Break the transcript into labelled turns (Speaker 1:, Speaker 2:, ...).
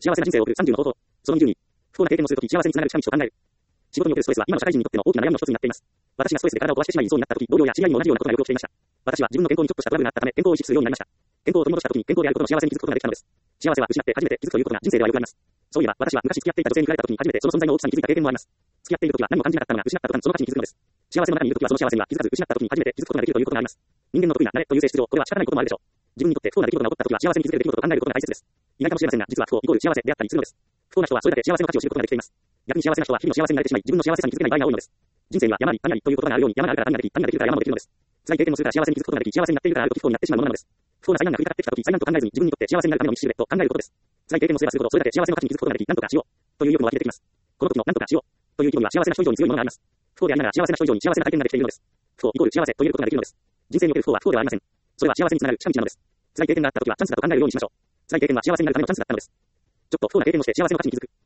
Speaker 1: 幸せな人生を送る30の方法。その20に、不幸な経験をするとき幸せにつながる近道を考える。仕事におけるストレスは今の社会人にとっての大きな悩みの一つになっています。私がストレスで体を壊してしまいそうになったとき、同僚や知り合いにも同じようなことが予期していました。私は自分の健康にちょっとしたトラブルがあったため、健康を意識するようになりました。健康を取り戻したときに健康であることの幸せに気づくことができたのです。幸せは失って初めて気づくということが人生ではよくあります。そういえば、私は昔付き合っていた女性に振られたときに初めてその存在の大きさに気づいた経験もあります。付き合っているときは何も感じなかったのが失ったときにその価値に気づくのです。幸せの中にいるときはその幸せには気づかず失ったときに初めて気づくことができるということがあります。人間の得意な慣れという性質上、これは仕方ないこともあるでしょう。自分にとって不幸な出来事が起こったときは幸せに気づける出来事と考えることが大切です。意外かもしれませんが、実は不幸イコール幸せであったりするのです。不幸な人はそれだけ幸せの価値を知ることができています。逆に幸せな人は日々の幸せに慣れてしまい、自分の幸せさに気づけない場合が多いのです。人生には山あり谷ありという言葉があるように、山があるから谷ができ、谷ができるから山もできるのです。辛い経験をするから幸せに気づくことができ、幸せになっているからあると不幸になってしまうものなのです。不幸な災難が降りかかってきたとき、災難と考えずに自分にとって幸せになるための道しるべと考えることです。辛い経験をすればするほどそれだけ幸せの価値に気づくことができ、なんとかしようという意欲も湧き出てきます。この時のなんとかしようという意気込みは幸せな人以上に強いものがあります。不幸でありながら幸せな人以上に幸せな体験ができているのです。不幸イコール幸せと言えることができるのです。人生における不幸は不幸ではありません。それは幸せにつながる近道なのです。辛い経験があったときはチャンスだと考えるようにしましょう。辛い経験は幸せになるためのチャンスだったのです。ちょっと不幸な経験をして幸せの価値に気づく。